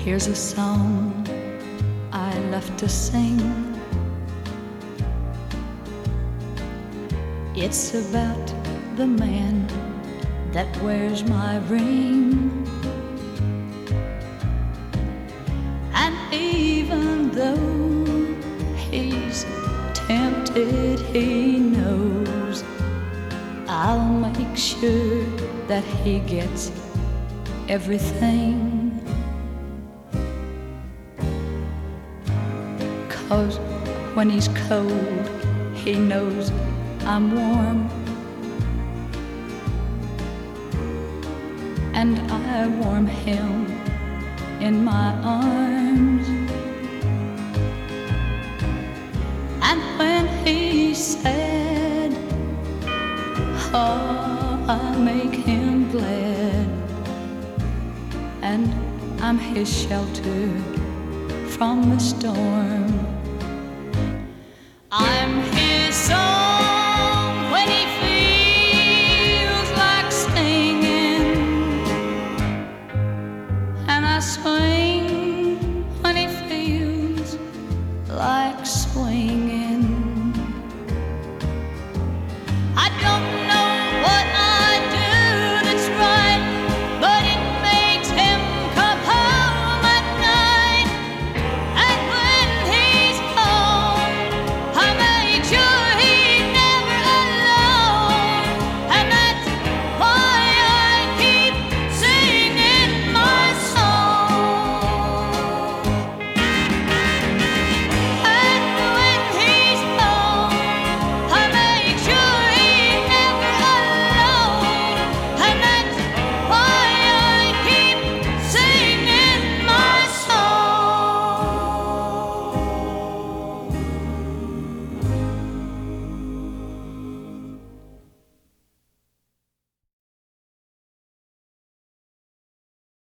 Here's a song I love to sing. It's about the man that wears my ring. And even though he's tempted, he knows I'll make sure that he gets everything. 'Cause when he's cold, he knows I'm warm, and I warm him in my arms. And when he's sad, oh, I make him glad, and I'm his shelter from the storm. I'm his song when he feels like singing, and I swing when he feels like swinging.